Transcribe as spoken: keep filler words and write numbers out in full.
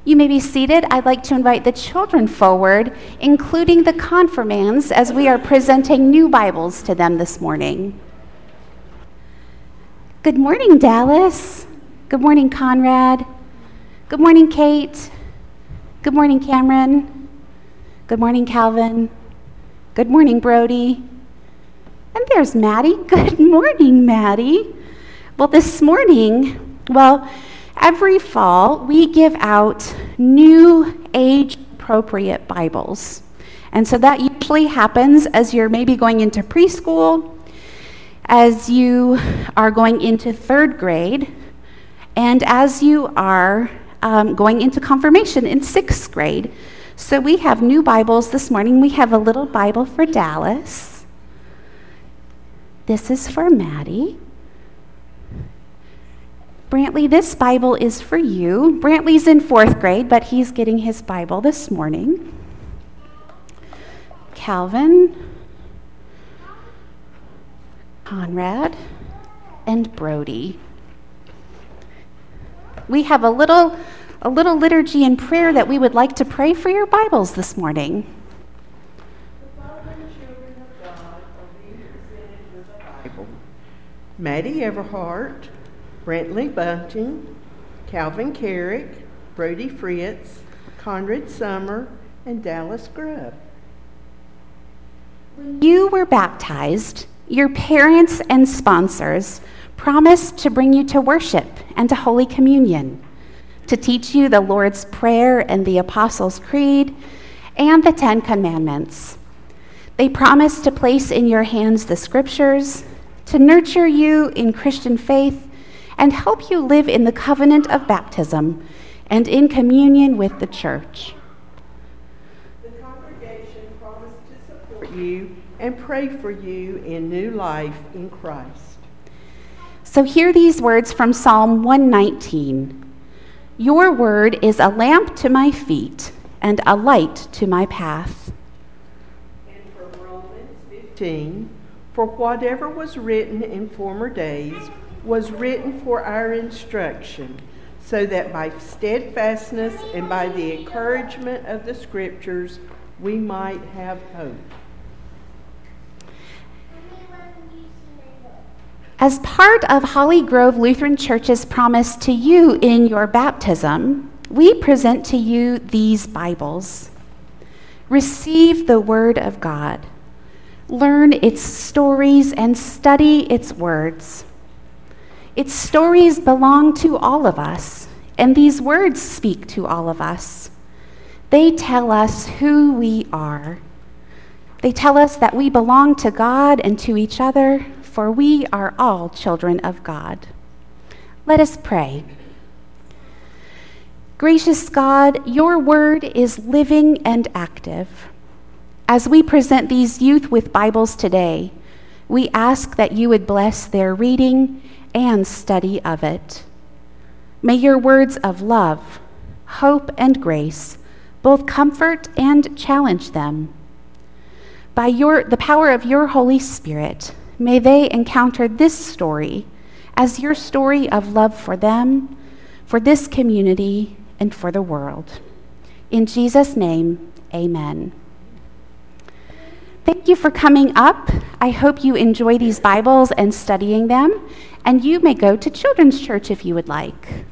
You may be seated. I'd like to invite the children forward, including the confirmands, as we are presenting new Bibles to them this morning. Good morning, Dallas. Good morning, Conrad. Good morning, Kate. Good morning, Cameron. Good morning, Calvin. Good morning, Brody. And there's Maddie. Good morning, Maddie. Well, this morning, well, every fall we give out new age-appropriate Bibles. And so that usually happens as you're maybe going into preschool, as you are going into third grade, and as you are um, going into confirmation in sixth grade. So we have new Bibles this morning. We have a little Bible for Dallas. This is for Maddie. Brantley, this Bible is for you. Brantley's in fourth grade, but he's getting his Bible this morning. Calvin, Conrad, and Brody. We have a little, a little liturgy and prayer that we would like to pray for your Bibles this morning. The following children of God are being presented with a Bible. Maddie Everhart, Brantley Bunting, Calvin Carrick, Brody Fritz, Conrad Summer, and Dallas Grubb. When you were baptized, your parents and sponsors promised to bring you to worship and to Holy Communion, to teach you the Lord's Prayer and the Apostles' Creed and the Ten Commandments. They promised to place in your hands the Scriptures, to nurture you in Christian faith, and help you live in the covenant of baptism and in communion with the church. The congregation promised to support you and pray for you in new life in Christ. So hear these words from Psalm one nineteen. Your word is a lamp to my feet and a light to my path. And from Romans fifteen, for whatever was written in former days was written for our instruction, so that by steadfastness and by the encouragement of the Scriptures we might have hope. As part of Holly Grove Lutheran Church's promise to you in your baptism, we present to you these Bibles. Receive the Word of God. Learn its stories and study its words. Its stories belong to all of us, and these words speak to all of us. They tell us who we are. They tell us that we belong to God and to each other, for we are all children of God. Let us pray. Gracious God, your word is living and active. As we present these youth with Bibles today, we ask that you would bless their reading and study of it. May your words of love, hope, and grace both comfort and challenge them. By your, the power of your Holy Spirit, may they encounter this story as your story of love for them, for this community, and for the world. In Jesus' name, amen. Thank you for coming up. I hope you enjoy these Bibles and studying them, and you may go to Children's Church if you would like.